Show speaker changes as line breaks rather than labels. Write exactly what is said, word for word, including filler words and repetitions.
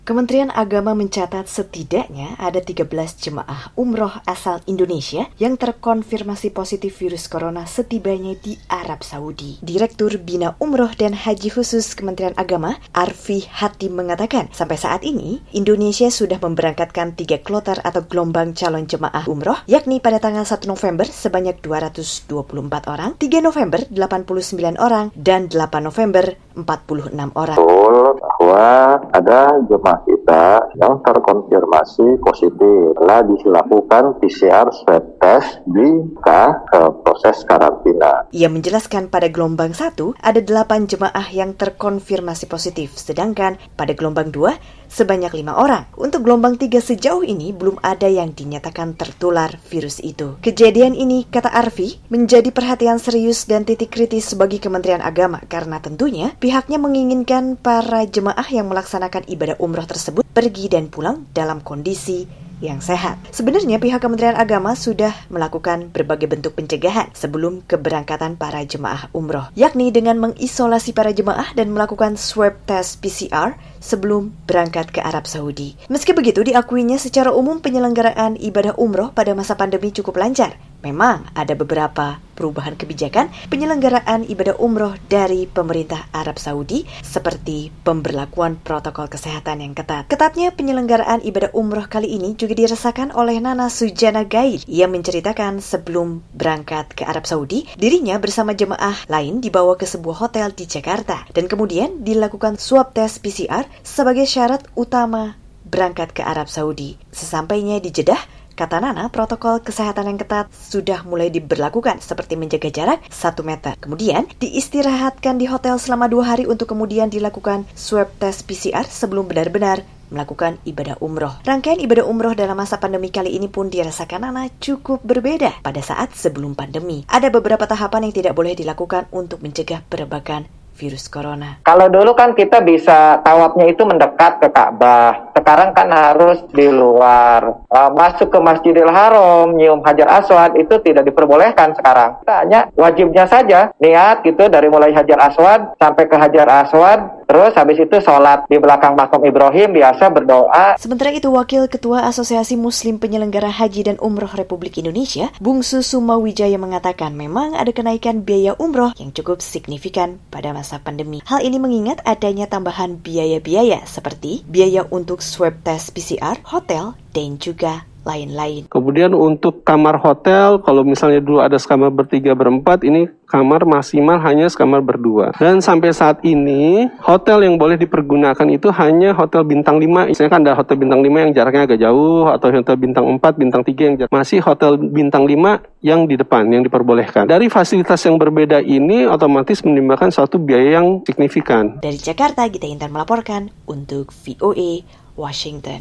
Kementerian Agama mencatat setidaknya ada tiga belas jemaah umroh asal Indonesia yang terkonfirmasi positif virus corona setibanya di Arab Saudi. Direktur Bina Umroh dan Haji Khusus Kementerian Agama, Arfi Hatim mengatakan, sampai saat ini Indonesia sudah memberangkatkan tiga kloter atau gelombang calon jemaah umroh, yakni pada tanggal satu November sebanyak dua ratus dua puluh empat orang, tiga November delapan puluh sembilan orang, dan delapan November empat puluh enam orang.
Betul bahwa ada jemaah kita yang terkonfirmasi positif telah dilakukan P C R swab test di ke proses karantina.
Ia menjelaskan pada gelombang satu ada delapan jemaah yang terkonfirmasi positif, sedangkan pada gelombang dua sebanyak lima orang. Untuk gelombang tiga sejauh ini belum ada yang dinyatakan tertular virus itu. Kejadian ini, kata Arfi, menjadi perhatian serius dan titik kritis bagi Kementerian Agama karena tentunya pihaknya menginginkan para jemaah yang melaksanakan ibadah umroh tersebut pergi dan pulang dalam kondisi yang sehat. Sebenarnya pihak Kementerian Agama sudah melakukan berbagai bentuk pencegahan sebelum keberangkatan para jemaah umroh, yakni dengan mengisolasi para jemaah dan melakukan swab test P C R sebelum berangkat ke Arab Saudi. Meski begitu, diakuinya secara umum penyelenggaraan ibadah umroh pada masa pandemi cukup lancar. Memang ada beberapa perubahan kebijakan penyelenggaraan ibadah umroh dari pemerintah Arab Saudi seperti pemberlakuan protokol kesehatan yang ketat. Ketatnya penyelenggaraan ibadah umroh kali ini juga dirasakan oleh Nana Sujana Gail. Ia menceritakan sebelum berangkat ke Arab Saudi, dirinya bersama jemaah lain dibawa ke sebuah hotel di Jakarta dan kemudian dilakukan swab test P C R sebagai syarat utama berangkat ke Arab Saudi. Sesampainya di Jeddah, kata Nana, protokol kesehatan yang ketat sudah mulai diberlakukan seperti menjaga jarak satu meter. Kemudian diistirahatkan di hotel selama dua hari untuk kemudian dilakukan swab test P C R sebelum benar-benar melakukan ibadah umroh. Rangkaian ibadah umroh dalam masa pandemi kali ini pun dirasakan Nana cukup berbeda pada saat sebelum pandemi. Ada beberapa tahapan yang tidak boleh dilakukan untuk mencegah perebakan virus corona.
Kalau dulu kan kita bisa tawafnya itu mendekat ke Ka'bah. Sekarang kan harus di luar. Uh, masuk ke Masjidil Haram, nyium Hajar Aswad itu tidak diperbolehkan sekarang. Kita hanya wajibnya saja niat gitu dari mulai Hajar Aswad sampai ke Hajar Aswad. Terus habis itu sholat di belakang makam Ibrahim, biasa berdoa.
Sementara itu, Wakil Ketua Asosiasi Muslim Penyelenggara Haji dan Umroh Republik Indonesia, Bungsu Sumawijaya mengatakan memang ada kenaikan biaya umroh yang cukup signifikan pada masa pandemi. Hal ini mengingat adanya tambahan biaya-biaya seperti biaya untuk swab test P C R, hotel, dan juga lain-lain.
Kemudian untuk kamar hotel, kalau misalnya dulu ada sekamar bertiga berempat, ini kamar maksimal hanya sekamar berdua. Dan sampai saat ini, hotel yang boleh dipergunakan itu hanya hotel bintang lima. Misalnya kan ada hotel bintang lima yang jaraknya agak jauh, atau hotel bintang empat, bintang tiga yang jarak. Masih hotel bintang lima yang di depan, yang diperbolehkan. Dari fasilitas yang berbeda ini, otomatis menimbulkan suatu biaya yang signifikan.
Dari Jakarta, Gita Intan melaporkan untuk V O A Washington.